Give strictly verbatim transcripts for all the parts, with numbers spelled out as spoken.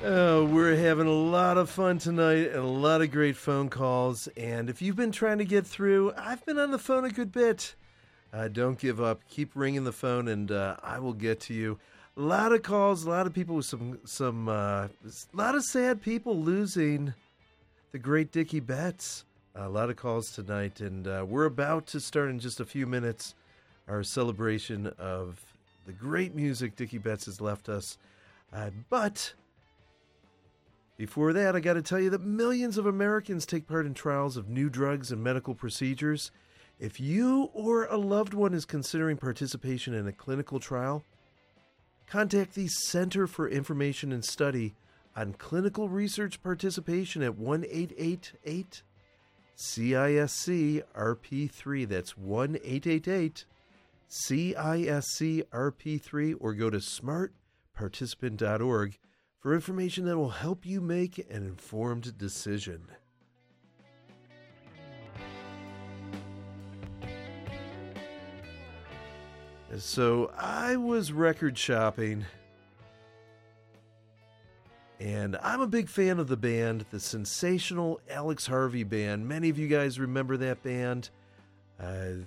Oh, we're having a lot of fun tonight and a lot of great phone calls. And if you've been trying to get through, I've been on the phone a good bit. Uh, don't give up. Keep ringing the phone, and uh, I will get to you. A lot of calls, a lot of people with some, some, uh, a lot of sad people losing the great Dickie Betts. A lot of calls tonight, and uh, we're about to start in just a few minutes our celebration of the great music Dickie Betts has left us. Uh, but before that, I got to tell you that millions of Americans take part in trials of new drugs and medical procedures. If you or a loved one is considering participation in a clinical trial, contact the Center for Information and Study on Clinical Research Participation at one eight eight eight C I S C R P three. That's one eight eight eight C I S C R P three, or go to smart participant dot org for information that will help you make an informed decision. So I was record shopping, and I'm a big fan of the band, the sensational Alex Harvey Band. Many of you guys remember that band. Uh,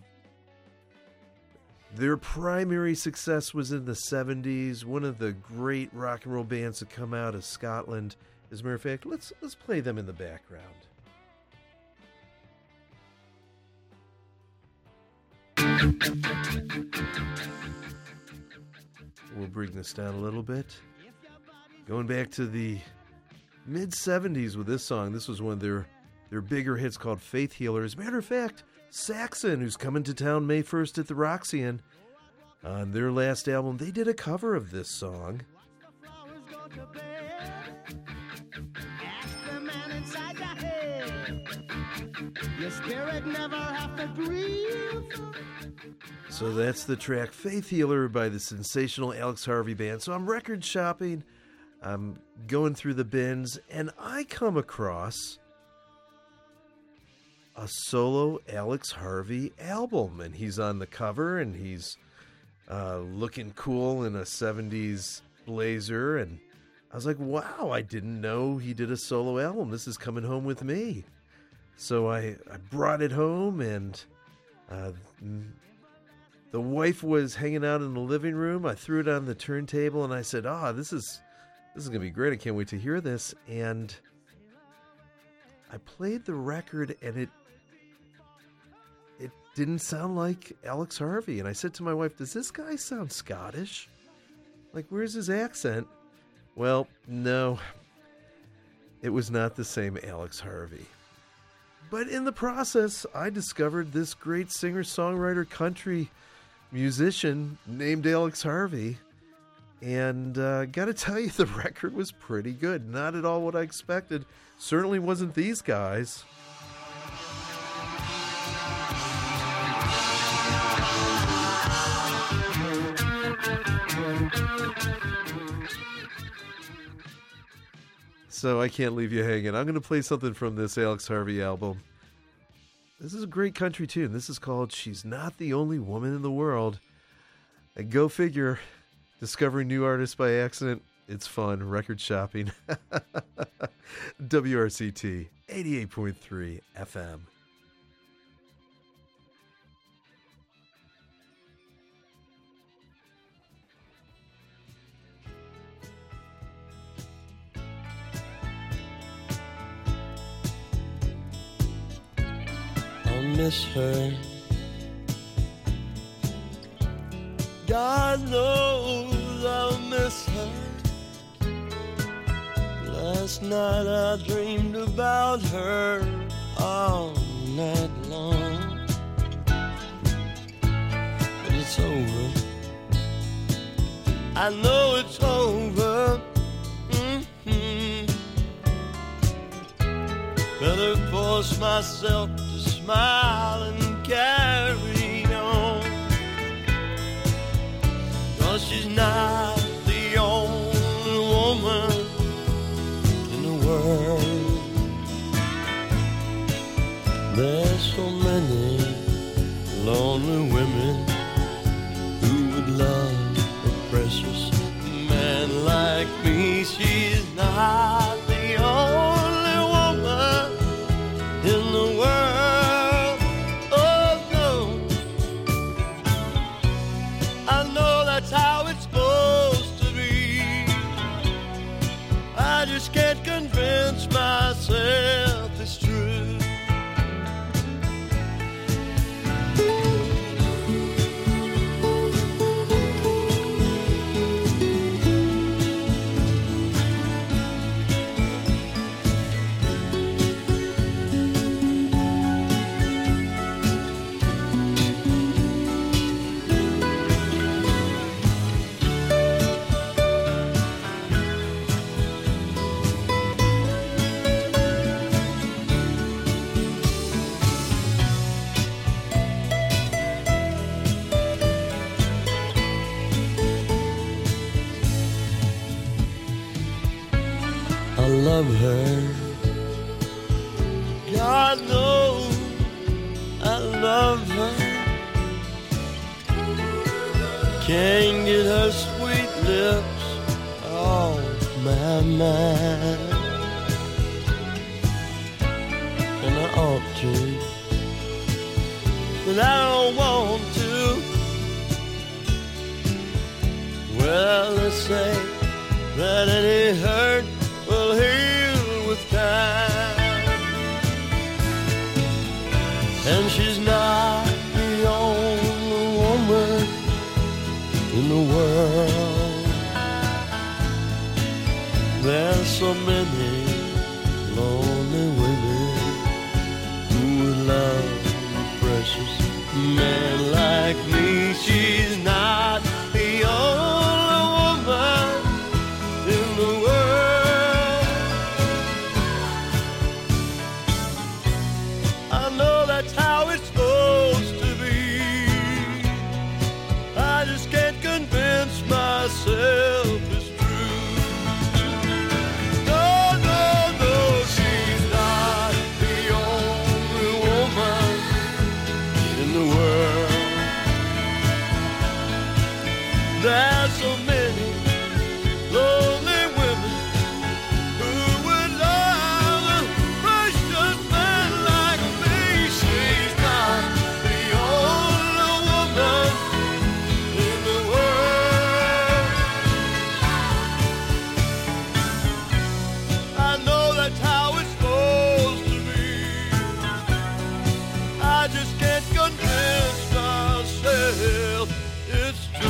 their primary success was in the seventies, one of the great rock and roll bands to come out of Scotland. As a matter of fact, let's let's play them in the background. We'll bring this down a little bit. Going back to the mid-seventies with this song, this was one of their, their bigger hits called Faith Healer. As a matter of fact, Saxon, who's coming to town May first at the Roxy, on their last album, they did a cover of this song. Your spirit never have to breathe. So that's the track Faith Healer by the sensational Alex Harvey Band. So I'm record shopping, I'm going through the bins, and I come across a solo Alex Harvey album, and he's on the cover, and he's uh, looking cool in a seventies blazer, and I was like, wow, I didn't know he did a solo album. This is coming home with me. So I, I brought it home, and uh, the wife was hanging out in the living room. I threw it on the turntable, and I said, ah, oh, this is this is going to be great. I can't wait to hear this. And I played the record, and it it didn't sound like Alex Harvey. And I said to my wife, does this guy sound Scottish? Like, where's his accent? Well, no, it was not the same Alex Harvey. But in the process, I discovered this great singer-songwriter country musician named Alex Harvey. And uh, got to tell you, the record was pretty good. Not at all what I expected. Certainly wasn't these guys. So I can't leave you hanging. I'm going to play something from this Alex Harvey album. This is a great country tune. This is called She's Not the Only Woman in the World. And go figure, discovering new artists by accident, it's fun. Record shopping. W R C T, eighty-eight point three F M. Miss her. God knows I'll miss her. Last night I dreamed about her all night long. But it's over. I know it's over. Mm-hmm. Better force myself to smile and carry on, 'cause she's not the only woman in the world. There's so many lonely women who would love a precious man like me. She's not love her. God knows I love her. Can't get her sweet lips off my mind. And I ought to, but I don't want to. Well, they say that any hurt will heal with time. And she's not the only woman in the world. There's so many lonely women who would love a precious man like me. She's not the only woman in the world. I know that's how it's supposed to be. I just can't convince myself it's true. No, no, no, she's not the only woman in the world. There's so many lonely women who would love a precious man like me. She's not the only woman in the world. I know that's how it's supposed to be. I just can't convince myself it's true.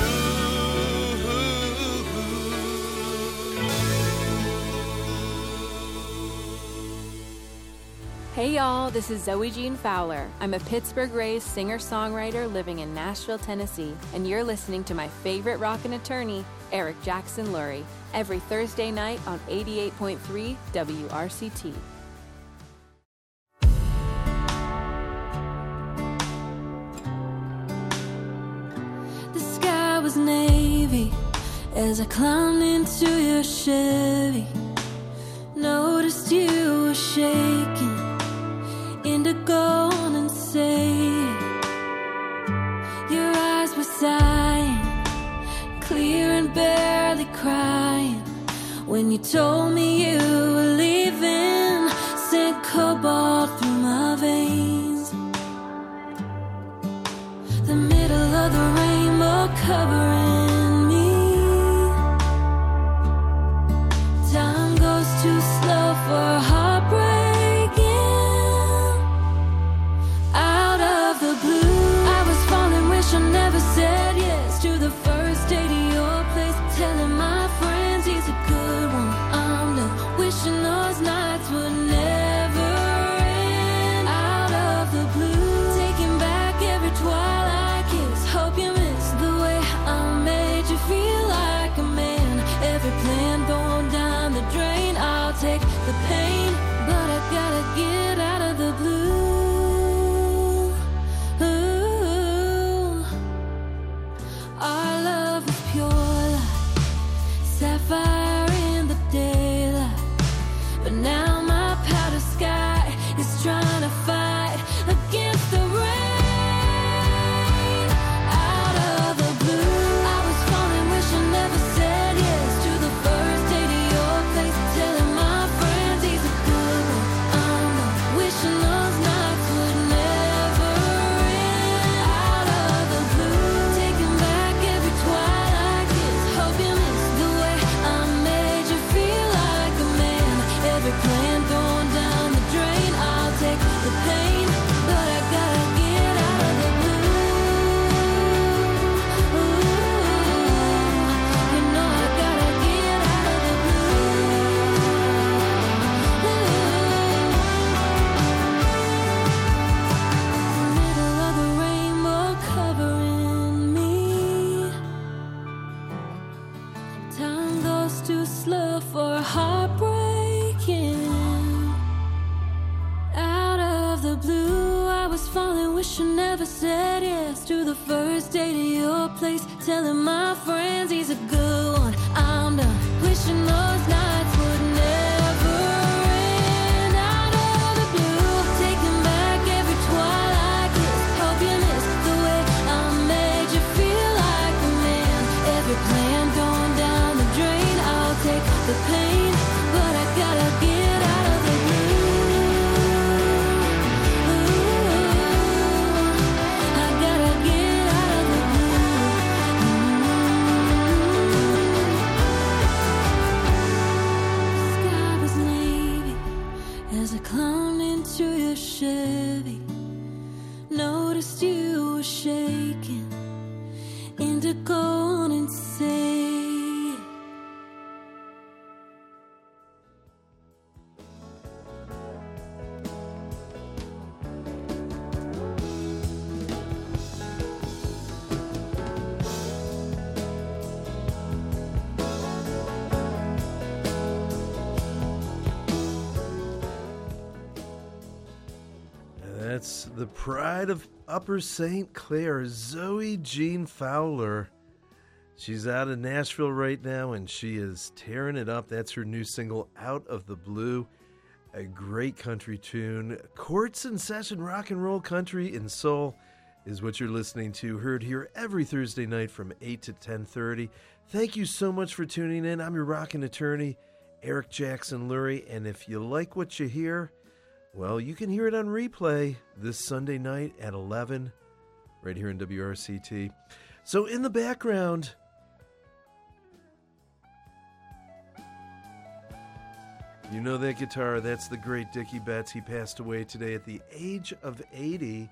Hey y'all, this is Zoe Jean Fowler. I'm a Pittsburgh-raised singer-songwriter living in Nashville, Tennessee, and you're listening to my favorite rockin' attorney, Eric Jackson Lurie, every Thursday night on eighty-eight point three W R C T. The sky was navy as I climbed into your Chevy. Noticed you were shaking, indigo and say your eyes were sighing, clear and barely crying. When you told me you were leaving, sent cobalt through my veins. The middle of the rainbow covering me. Time goes too slow for heartbreaking. Out of the blue, I was falling, wish I never said yes to the first day to your place. Telling my friends he's a good one. I'm done wishing those nights would never end. Out of the blue, taking back every twilight kiss. Hope you missed the way I made you feel like a man. Every plan thrown down the drain. I'll take the pain, but I gotta get out of the blue. Ooh. Our love was pure light, sapphire in the daylight. But now my powder sky is trying to fight against the rain. Out of the blue, I was falling, wish I never said yes to the first day to your place. Telling my friends he's a good one. I'm not wishing those nights would never end. Out of the blue, taking back every twilight kiss. Hope you missed the way I made you feel like a man. Every plan thrown down the drain. I'll take the pain, but I gotta get out of the blue. Ooh, you know I gotta get out of the blue. Middle of the rainbow covering me. Time goes too slow for heartbreaking. Out of the blue, I was falling, wish I never said yes to the first day to your place. Telling my friends he's a good one. I'm done wishing those nights would never plan going down the drain. I'll take the pain, but I gotta get out of the blue. Ooh, I gotta get out of the blue. Mm. Sky was navy as I climbed into your Chevy. Noticed you were shaking, and to go on and say it. That's the pride of Upper Saint Clair, Zoe Jean Fowler. She's out of Nashville right now, and she is tearing it up. That's her new single, Out of the Blue. A great country tune. Courts in Session, rock and roll, country, and soul is what you're listening to. Heard here every Thursday night from eight to ten thirty. Thank you so much for tuning in. I'm your rockin' attorney, Eric Jackson Lurie, and if you like what you hear, well, you can hear it on replay this Sunday night at eleven, right here in W R C T. So in the background, you know that guitar, that's the great Dickie Betts. He passed away today at the age of eighty.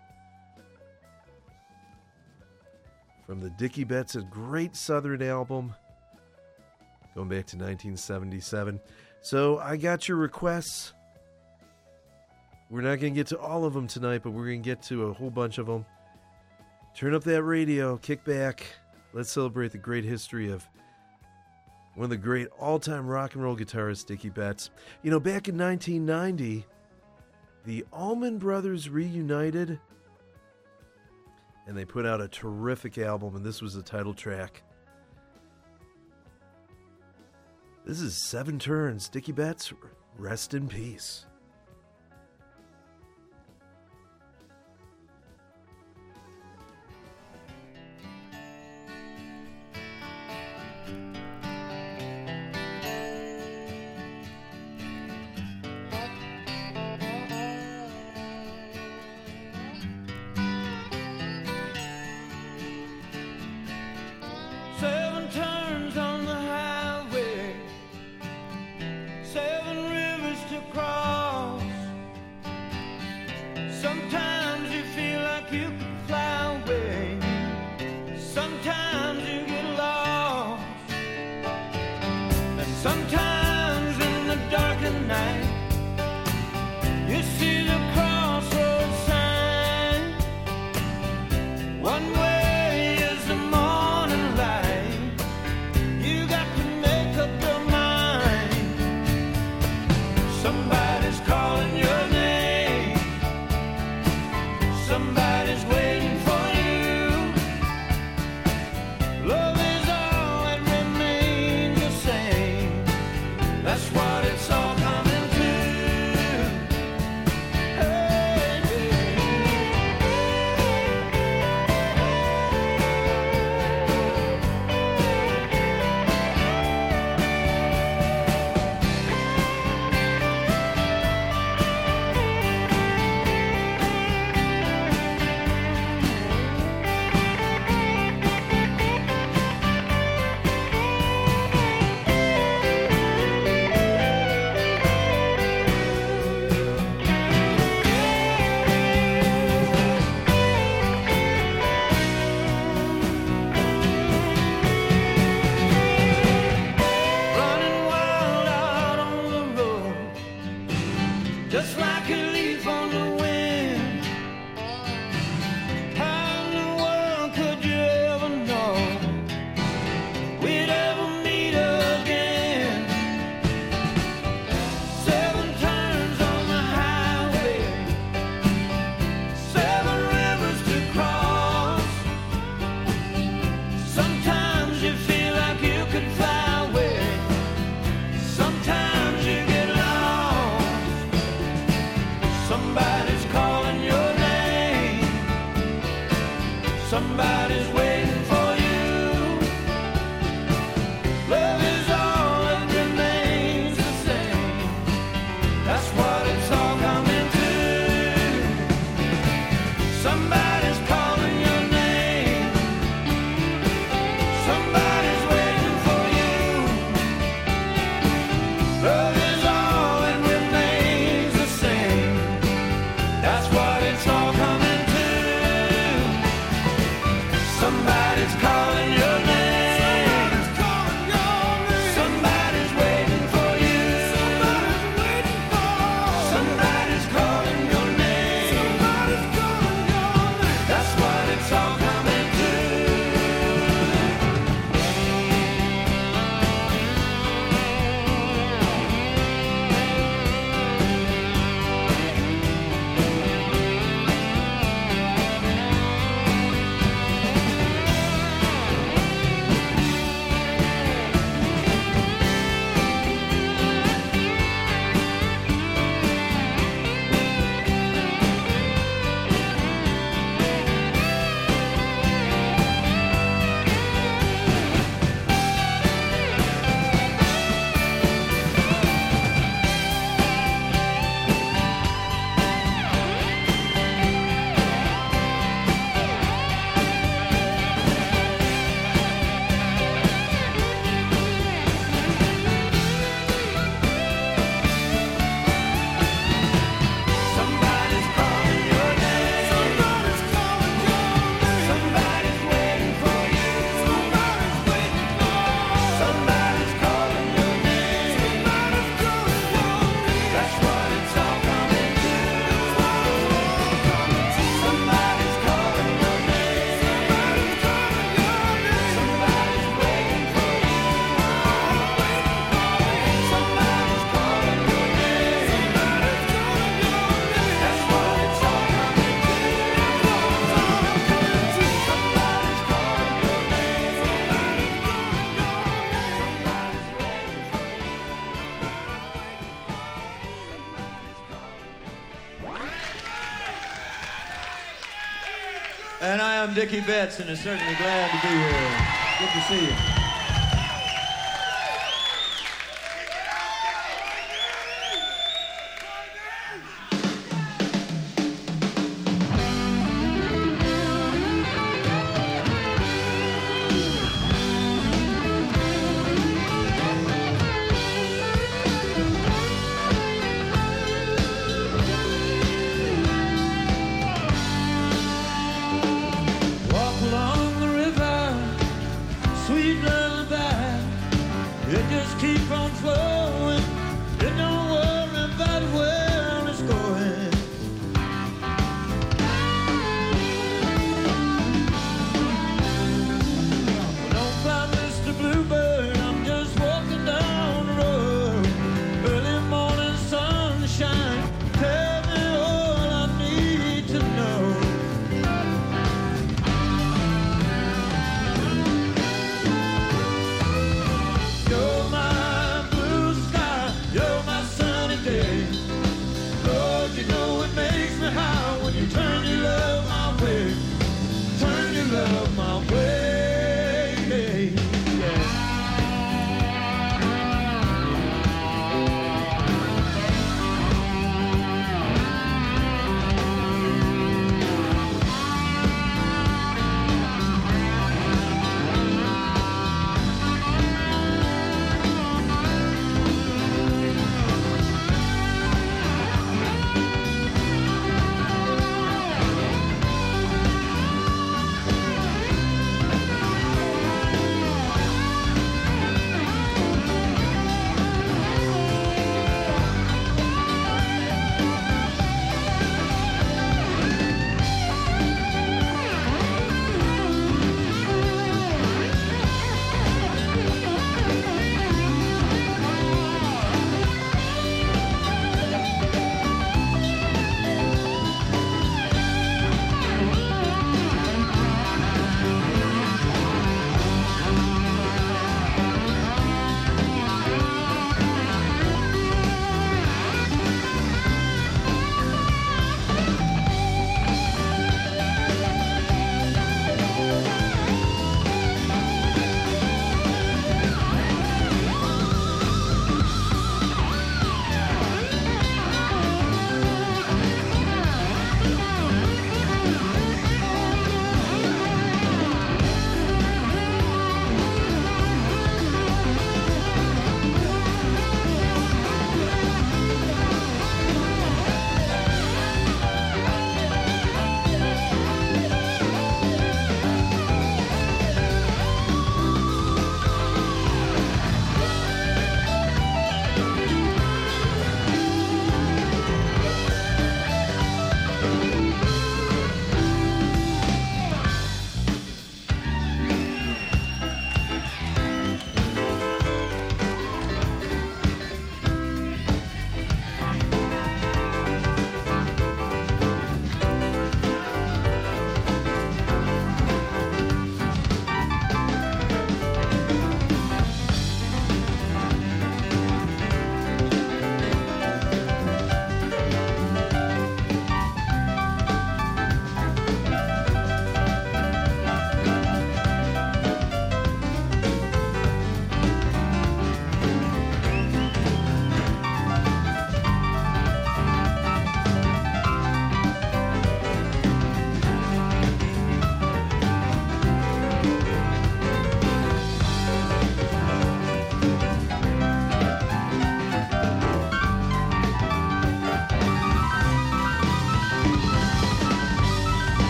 From the Dickie Betts, a great Southern album, going back to nineteen seventy-seven. So I got your requests. We're not going to get to all of them tonight, but we're going to get to a whole bunch of them. Turn up that radio, kick back. Let's celebrate the great history of one of the great all-time rock and roll guitarists, Dickie Betts. You know, back in nineteen ninety, the Allman Brothers reunited, and they put out a terrific album, and this was the title track. This is Seven Turns. Dickie Betts, rest in peace. Seven turns on the highway, seven rivers to cross. Sometimes you feel like you could fly away, sometimes you get lost, and sometimes in the dark of night you see the crossroads sign. One way is the morning light, And I am Dickie Betts, and I'm certainly glad to be here. Good to see you. You're my blues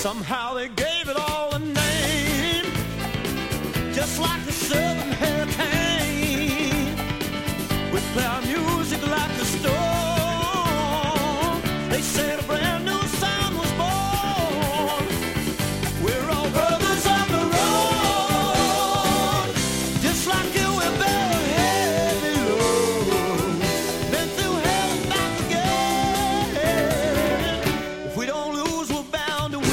Somehow they gave it all a name, just like a southern hurricane. We play our music like a storm. They said a brand new sound was born. We're all brothers on the road, just like you we bear a heavy load. Been through hell and back again. If we don't lose, we're bound to win.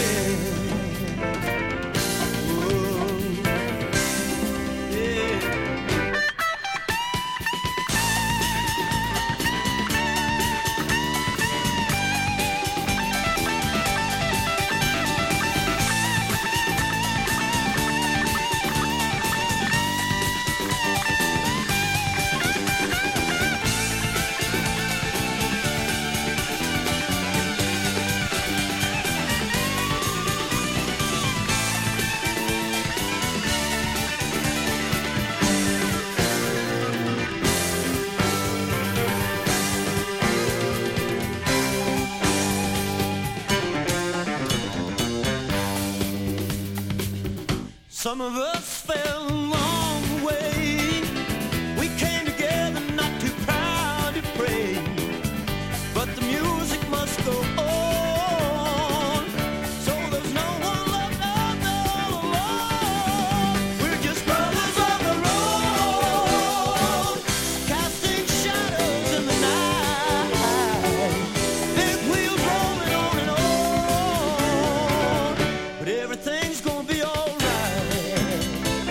Some of us fell along the way. We came together not too proud to pray, but the music must go on. So there's no one left out there alone. We're just brothers on the road, casting shadows in the night. Big wheels rolling on and on, but everything's gonna be all right.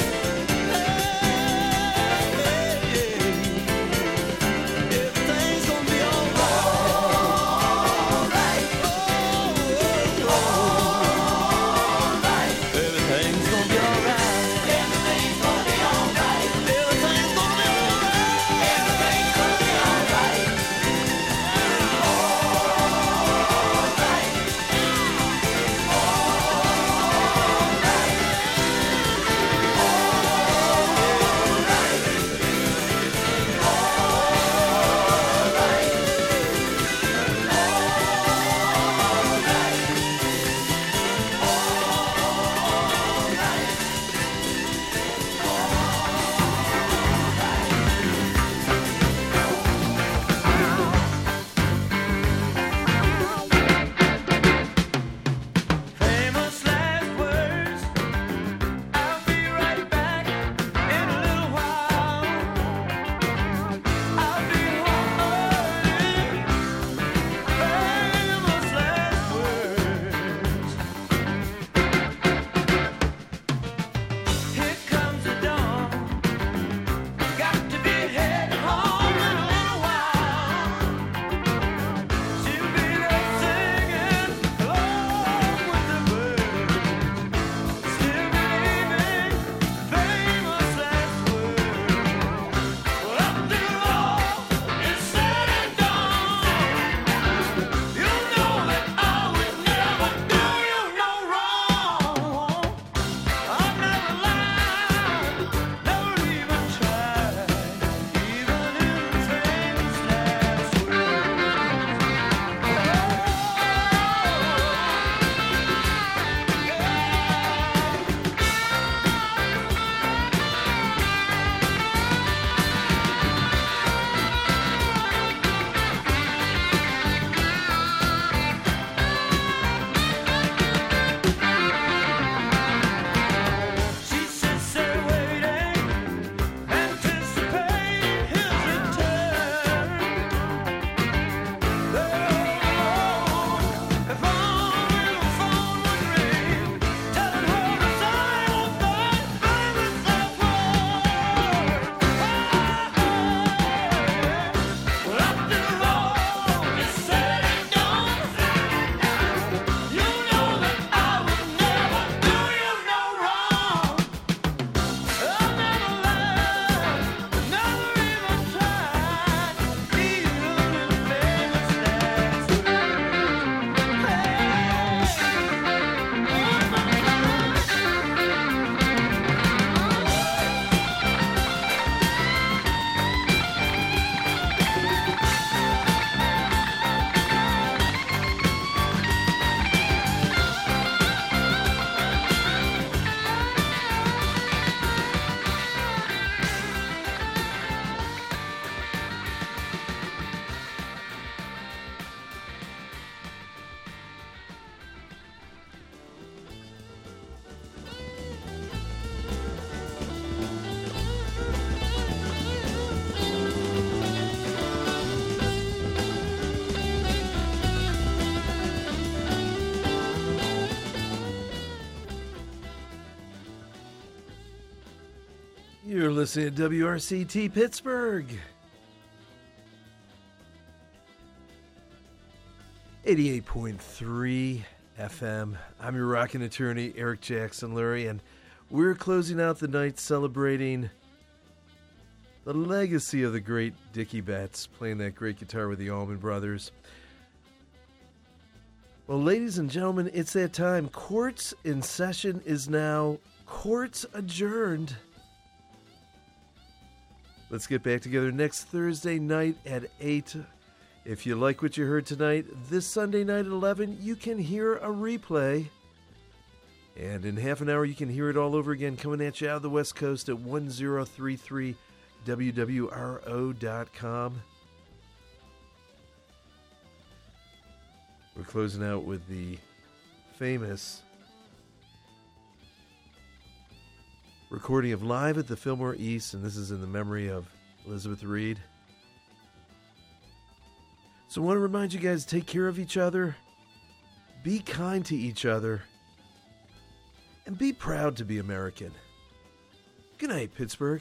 You're listening to W R C T Pittsburgh. eighty-eight point three F M. I'm your rockin' attorney, Eric Jackson Lurie, and we're closing out the night celebrating the legacy of the great Dickie Betts, playing that great guitar with the Allman Brothers. Well, ladies and gentlemen, it's that time. Court's in session is now. Court's adjourned. Let's get back together next Thursday night at eight. If you like what you heard tonight, this Sunday night at eleven, you can hear a replay. And in half an hour, you can hear it all over again, coming at you out of the West Coast at ten thirty-three W W R O dot com. We're closing out with the famous recording of Live at the Fillmore East, and this is in the memory of Elizabeth Reed. So I want to remind you guys, take care of each other, be kind to each other, and be proud to be American. Good night, Pittsburgh.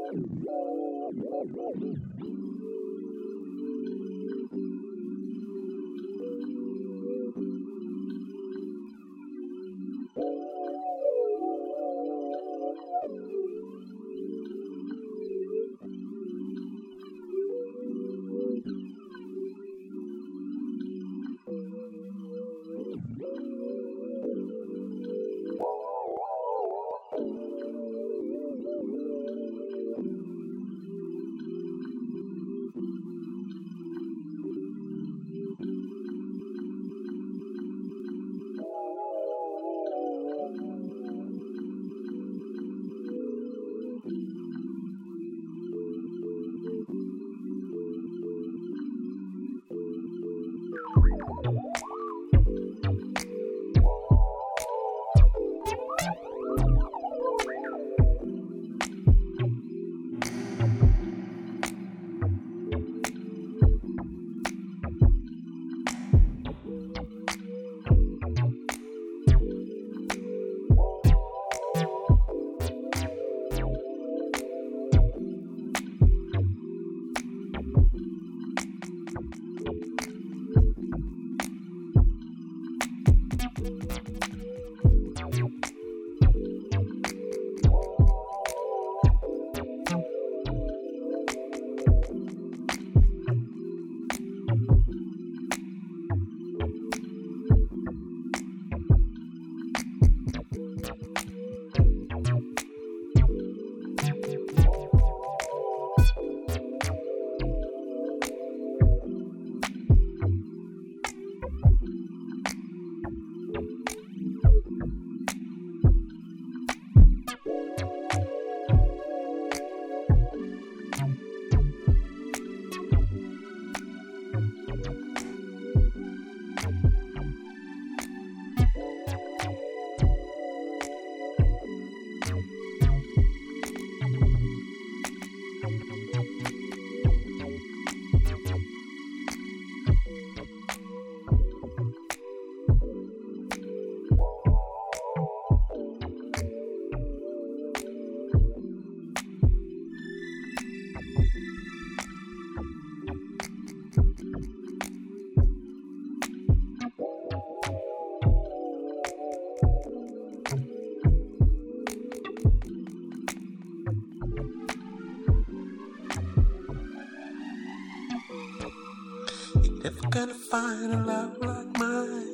Never gonna find a love like mine.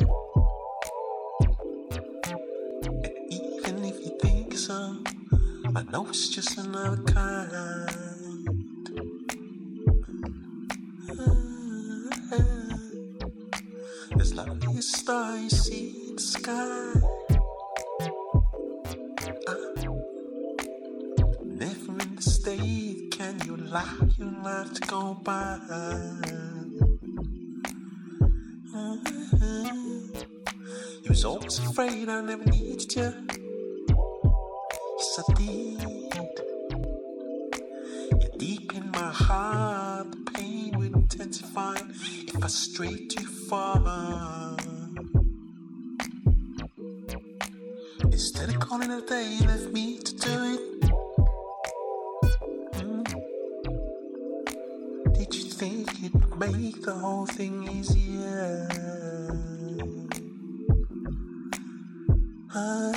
And even if you think so, I know it's just another kind. There's lovely a star you see in the sky. Uh, never in the state can you allow your life to go by. You was always afraid I never needed you. Yes, I did. Yet deep in my heart, the pain would intensify if I strayed too far. Instead of calling it a day, you left me to do it. Mm. Did you think it would make the whole thing easier? Ah,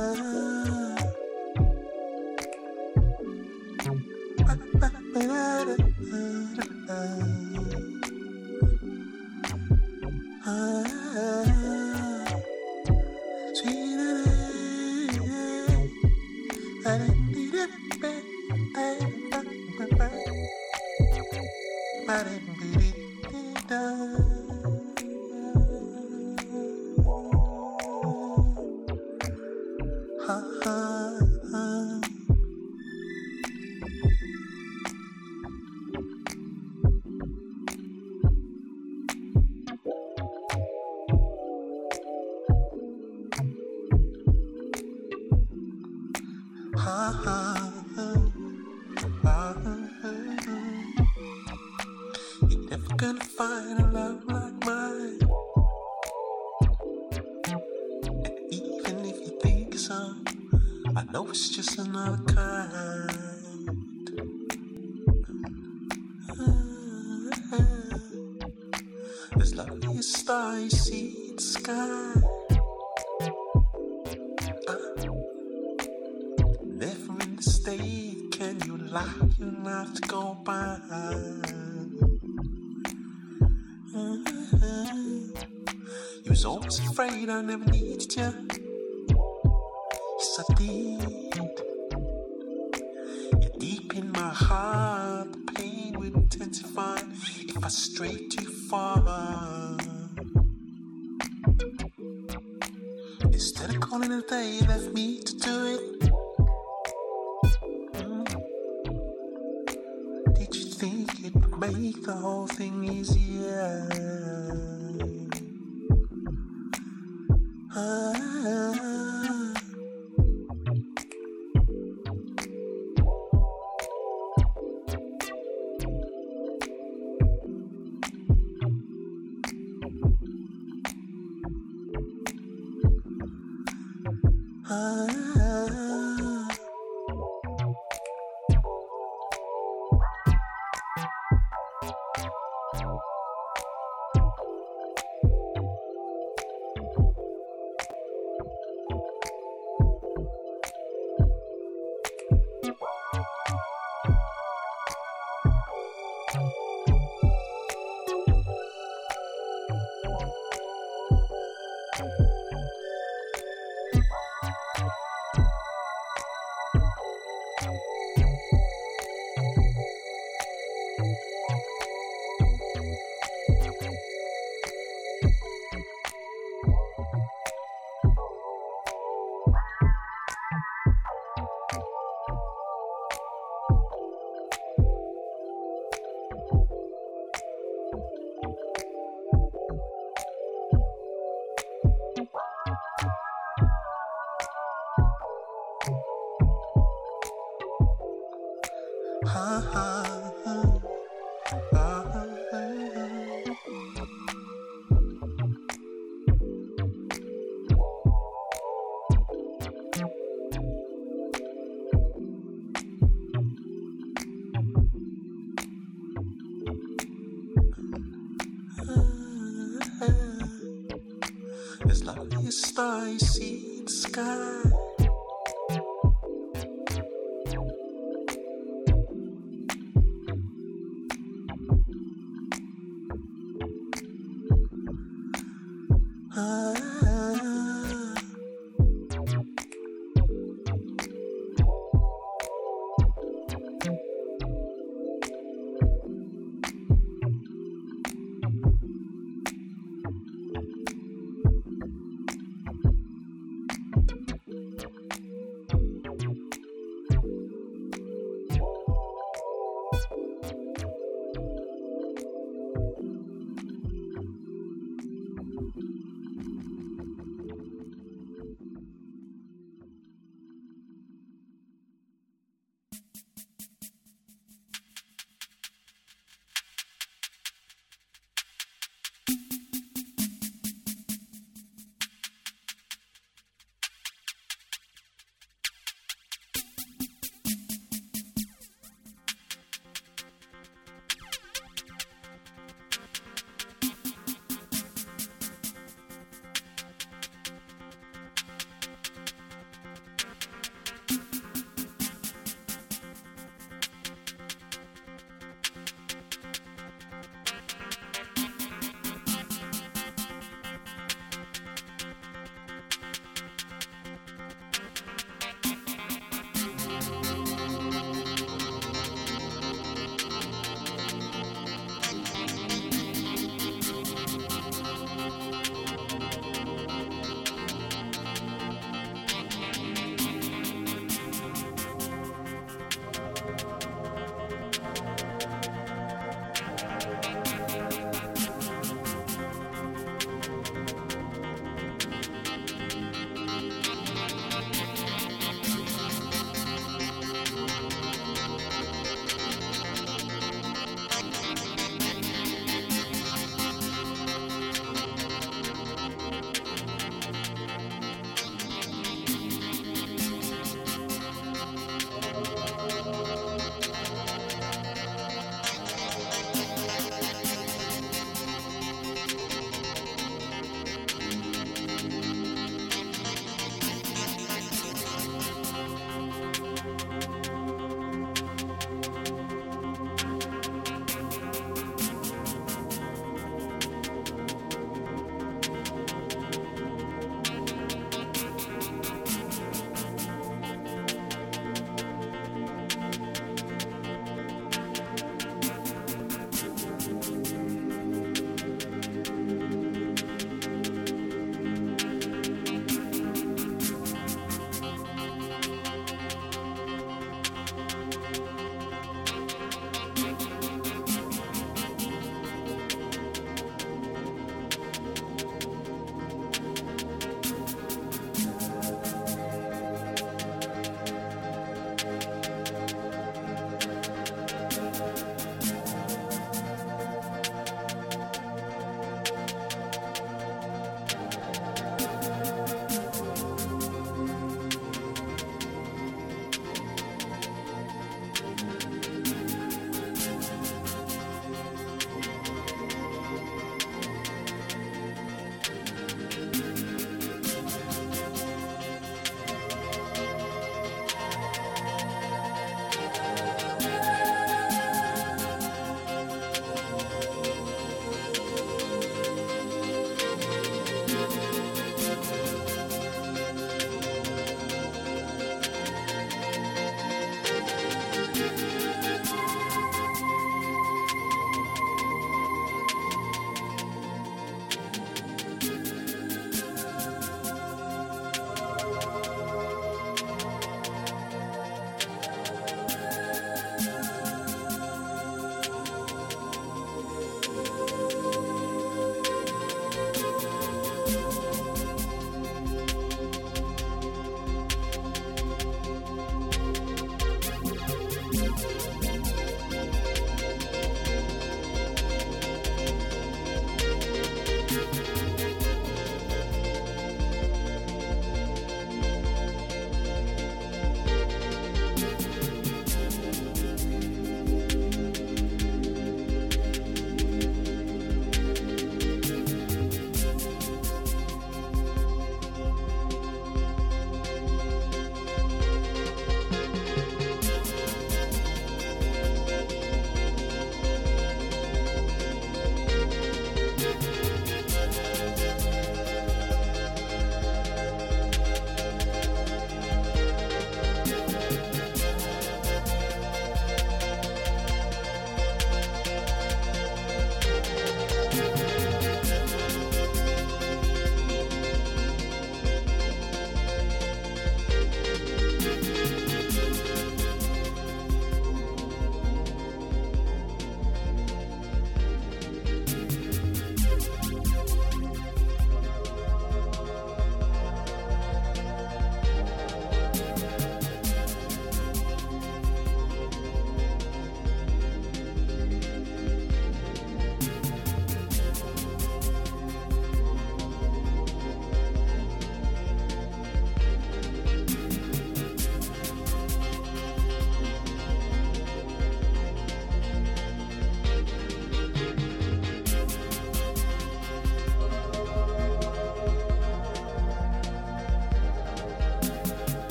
you're never gonna find a love like mine. And even if you think so, I know it's just another kind. star, you see the sky. Uh, never in the state can you lie, you have to go by. Uh-huh. You was always afraid I never needed you. Yes, I did. You're deep in my heart, the pain would intensify if I strayed too far. Instead of calling it a day, you left me to do it. Mm. Did you think it would make the whole thing easier? Ah. As lovely as star, you see the sky. Ah.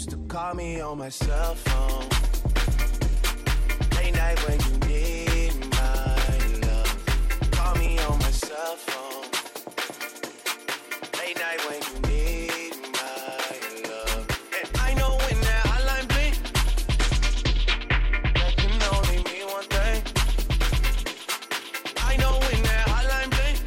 used to call me on my cell phone. Late night when you need my love. Call me on my cell phone. Late night when you need my love. And I know when that hotline bling, that can only mean one thing. I know when that hotline bling,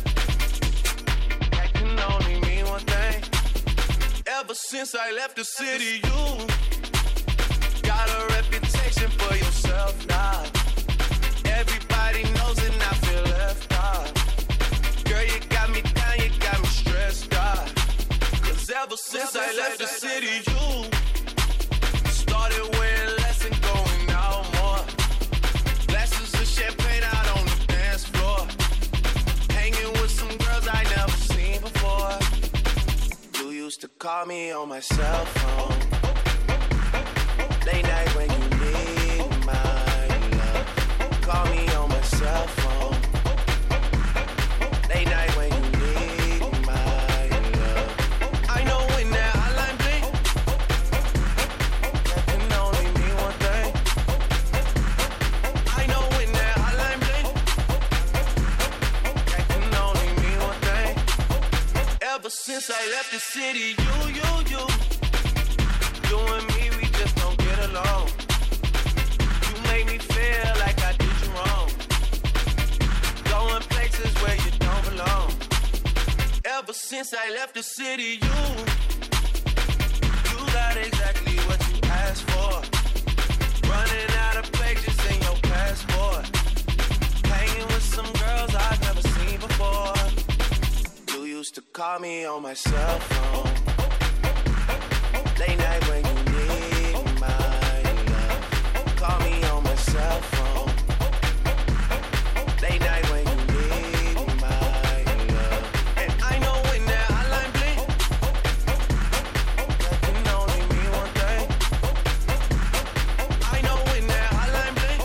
that can only mean one thing. Ever since I left the city, you got a reputation for yourself now. Everybody knows it and I feel left out. Girl, you got me down, you got me stressed out. Cause ever since I left the city, you started wearing less and going out more. Glasses of champagne out on the dance floor. Hanging with some girls I never seen before. You used to call me on my cell phone. Late night when you need my love. Call me on my cell phone. Late night when you need my love. I know when that hotline bling, that can only mean one thing. I know when that hotline bling, that can only mean one thing. Ever since I left the city, you, you, you, you and me, we just don't get along. You make me feel like I did you wrong. Going places where you don't belong. Ever since I left the city, you, you got exactly what you asked for. Running out of pages in your passport. Hanging with some girls I've never seen before. You used to call me on my cell phone. Late night when you need my love. Call me on my cell phone. Late night when you need my love. And I know when that hotline bling, that can only mean one thing. I know when that hotline bling,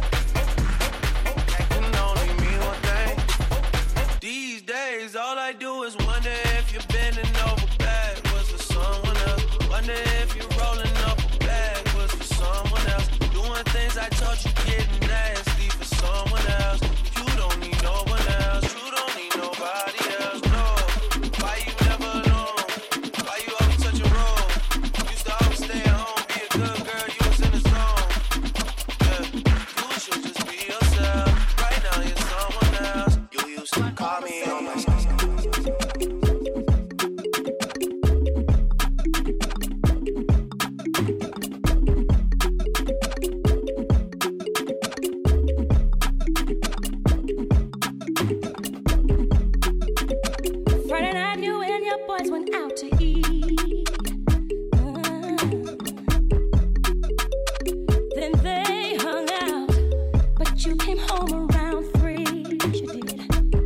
that can only mean one thing. These days all I do is wonder if you're bending over backwards for someone else. Wonder if you're rolling up a backwards for someone else. Doing things I taught you getting nasty for someone else. You don't need no one else. You don't need nobody else. No. Why you never alone? Why you always touch a roll? Used to always stay at home, be a good girl. You was in the zone. Yeah. You should just be yourself. Right now you're someone else. You used to call me on my Friday night, you and your boys went out to eat. Mm. Then they hung out, but you came home around three. Yes, you did.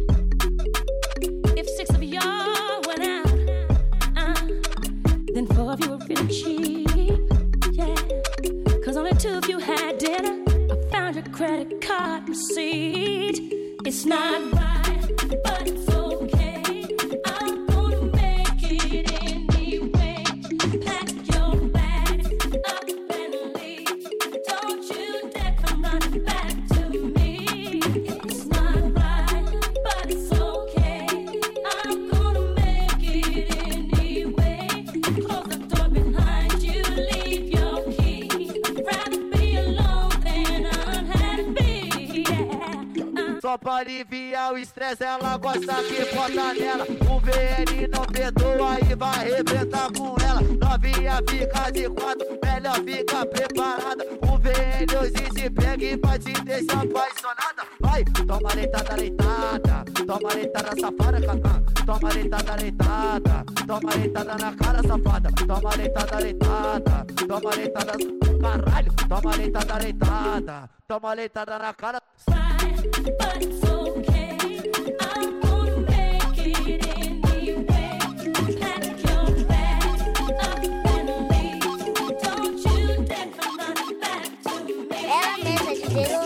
If six of y'all went out, uh, then four of you were really cheap. Yeah, cause only two of you had dinner. I found your credit card receipt. It's not right, but it's okay. I'm gonna make it anyway. Pack your bags up and leave. Don't you dare come running back to me. It's not right, but it's okay. I'm gonna make it anyway. Close the door behind you, leave your key. I'd rather be alone than unhappy. Yeah. Só pra aliviar o estresse, ela gosta que bota nela. O V N não perdoa e vai arrebentar com ela. Novinha fica de quatro, melhor fica preparada. O V N hoje se pega e vai te deixar apaixonada. Vai, toma leitada, leitada. Toma leitada, safada, cacá. Toma leitada, leitada. Toma leitada na cara, safada. Toma leitada, leitada. Toma leitada, caralho. Toma leitada, leitada. Toma leitada na cara. But it's okay. I'm gonna make it anyway. Pack your bags up and leave. Don't you dare come running back to me. Ela mesma de Deus.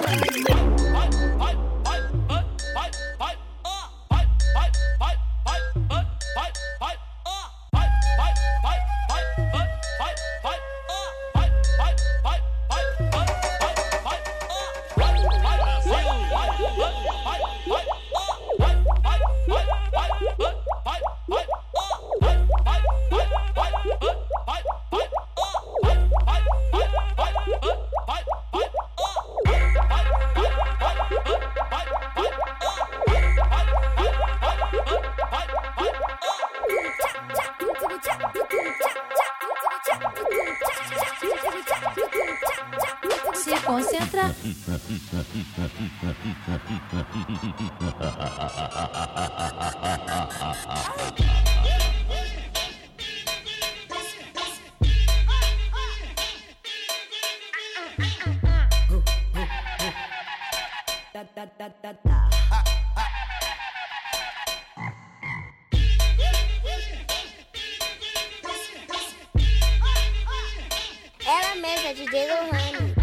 Fight, concentra. Da, da, da, da, da. Ela mesma, D J Lohane.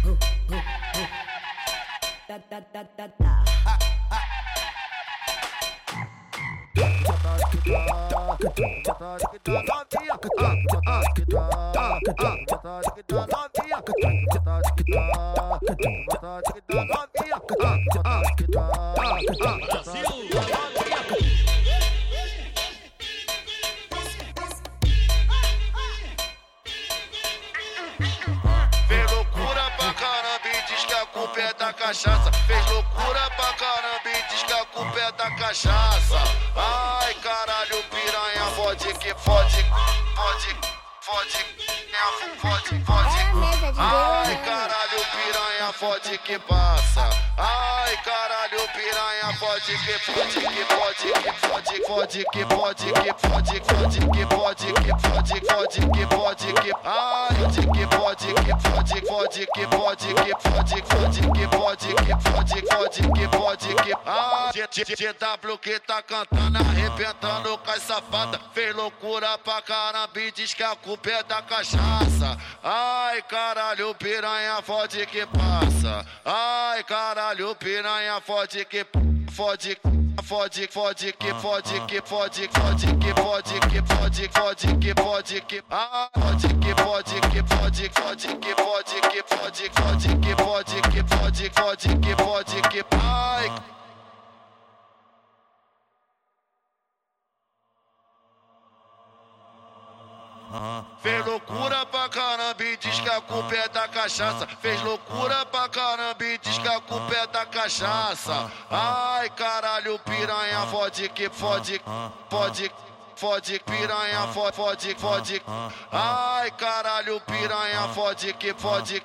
Da, da, da, da, da. Fez loucura pra caramba e diz que a culpa é da cachaça. Fez loucura pra caramba e diz que a culpa é da cachaça. Ai caralho, piranha, fode que fode, fode, fode, fode, fode. Ai caralho, piranha, fode que passa. Ai caralho, piranha, fode que fode, que fode, que fode, fode, que fode, que fode, fode, que fode, que fode, fode, que fode, que ai, que fode, que fode, fode, que fode, que fode, fode, que fode, que fode, fode, que fode, que ai, G W que tá cantando, arrebentando com as safadas. Fez loucura pra caramba e diz que a culpa é da cachaça. Ai caralho, piranha, fode que passa. Ai caralho, piranha, fode que fode, fode, fode, que fode, que fode, fode, que fode, que fode, fode, que fode, que ah, fode, que fode, que fode, fode, que fode, que fode, fode, que fode, que fode, fode, que fode, que ai. Fez loucura pra caramba e diz que a culpa é da cachaça. Fez loucura pra caramba e diz que a culpa é da cachaça. Ai caralho, piranha, fode que fode, fode, fode, piranha, fode, fode, fode. Ai caralho, piranha, fode que fode.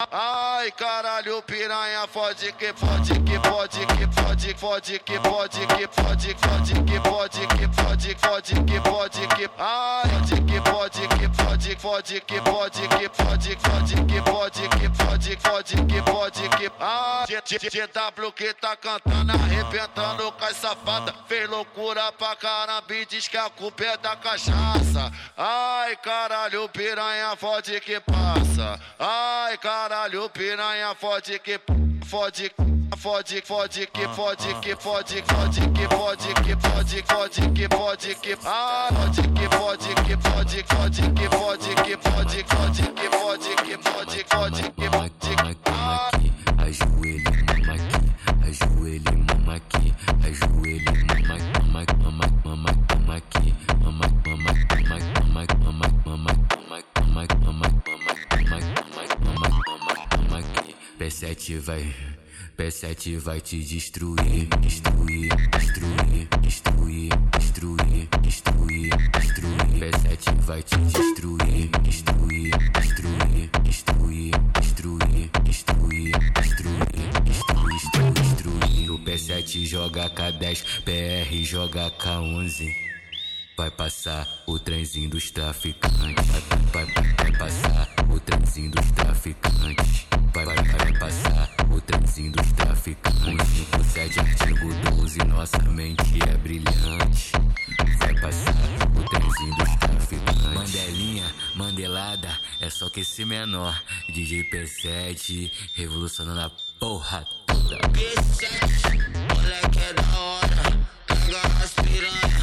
Ai caralho, piranha, fode que fode, que fode, que fode, fode, que fode, que fode, fode, que fode, que fode, fode, que fode, que ai, que fode, que fode, fode, que fode, que fode, fode, que fode, que fode, fode, que fode, que ai, G W que tá cantando, arrebentando com as safadas. Fez loucura pra caramba e diz que a culpa é da cachaça. Ai caralho, piranha, fode que passa. Ai caralho, piranha, fode que fode, fode, fode, que fode, que fode, fode, que fode, que fode, fode, que fode, que ah, fode, que fode, que fode, fode, que fode, que fode, fode, que fode, que fode, fode, que fode, ah. Ajoelhe, mama aqui, ajoelhe, mama aqui, ajoelhe, mama, mama, mama, mama, mama aqui, mama, mama, mama, mama, mama, mama, mama, mama, mama, mama, mama, mama, mama aqui. P sete vai, P sete vai te destruir, destruir, destruir, destruir, destruir, destruir, destruir. P sete vai te destruir, destruir, destruir, destruir, destruir, destruir, destruir, destruir, destruir. O P sete joga K dez, P R joga K onze. Vai passar o trenzinho dos traficantes. Vai, vai, vai passar o trenzinho dos traficantes. Vai, vai, vai passar o trenzinho dos traficantes. cinco sete artigo doze, nossa mente é brilhante. Vai passar o trenzinho dos traficantes. Mandelinha, mandelada, é só que esse menor. D J P sete, revolucionando a porra toda. P sete, moleque é da hora, pega as piranha.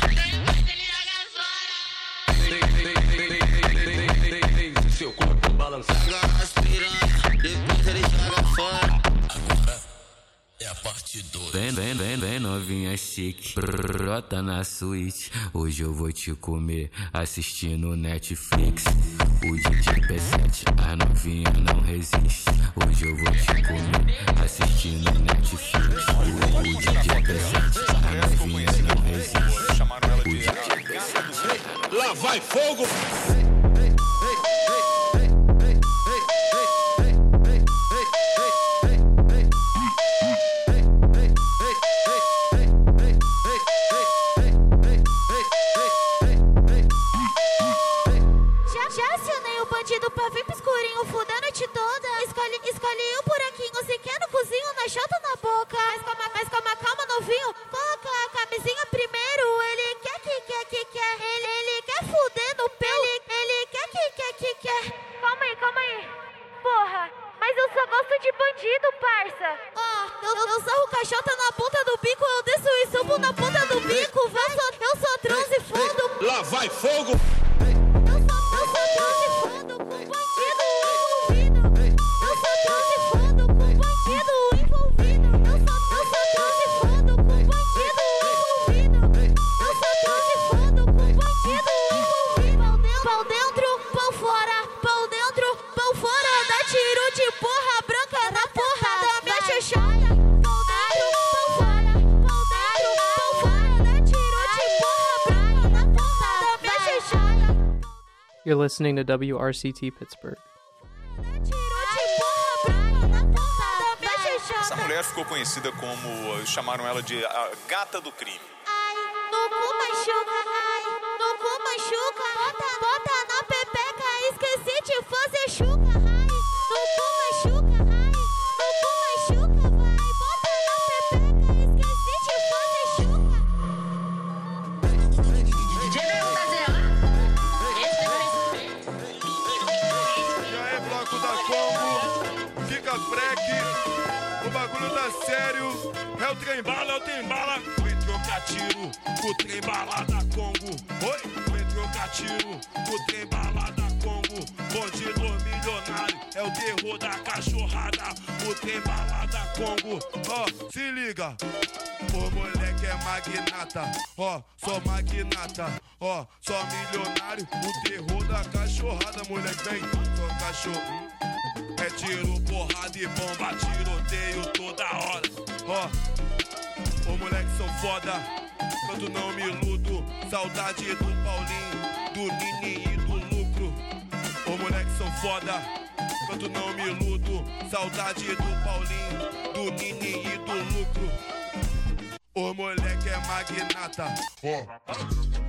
Seu corpo balançar. Pega as piranha, depois ele joga fora. Agora é a parte dois. Vem, vem, vem, vem, novinha chique, brota na suíte. Hoje eu vou te comer assistindo Netflix. O D J P sete, a novinha não resiste. Hoje eu vou te comer assistindo Netflix. O, o D J P sete, a novinha não resiste. O D J P sete. Lá vai fogo! novinho, coloca a camisinha primeiro. Ele quer que quer que quer. Ele, ele quer fuder no pelo. Ele, ele quer que quer que quer. Calma aí, calma aí. Porra, mas eu só gosto de bandido, parça. Ó, oh, eu, eu sarro caixota na ponta do bico. Eu desço e subo na ponta do bico. Eu sou, eu sou trans e fundo. Lá vai fogo. Eu sou, eu sou trans e fundo com bandido envolvido. Eu sou trans e fundo com bandido envolvido. Eu sou, eu sou trans e fundo com bandido envolvido. Eu sou trans e fundo com bandido envolvido. Pau dentro, pau fora, pau dentro, pau fora. Dá tiro de porra branca na porra da minha xoxota. Pau dentro, pau fora, pau dentro, pau fora. Dá tiro de porra branca na porra da minha xoxota. You're listening to W R C T Pittsburgh. Essa mulher ficou conhecida como, chamaram ela de a gata do crime. Ai, no cu machuca, ai, no cu machuca. Bota, bota na pepeca, esqueci de fazer chuca, ai. No cu machuca, ai, no cu machuca, vai. Bota na pepeca, esqueci de fazer chuca. E aí, bloco da Congo, fica freque, o bagulho tá sério. É o trem bala, é o trem bala. Vem trocar tiro, o trem bala da Congo. Oi, vem trocar tiro, o trem bala da Congo. Bandido milionário, é o terror da cachorrada. O trem bala da Congo, ó, oh, se liga. O moleque é magnata, ó, oh, só magnata, ó, oh, só milionário. O terror da cachorrada, moleque, vem, só cachorro. É tiro, porrada e bomba, tiroteio toda hora. Ó, oh, ô moleque sou foda, quando não me iludo. Saudade do Paulinho, do Nini e do lucro. Ô oh, moleque sou foda, quando não me iludo. Saudade do Paulinho, do Nini e do lucro. O moleque é magnata, ó. Oh.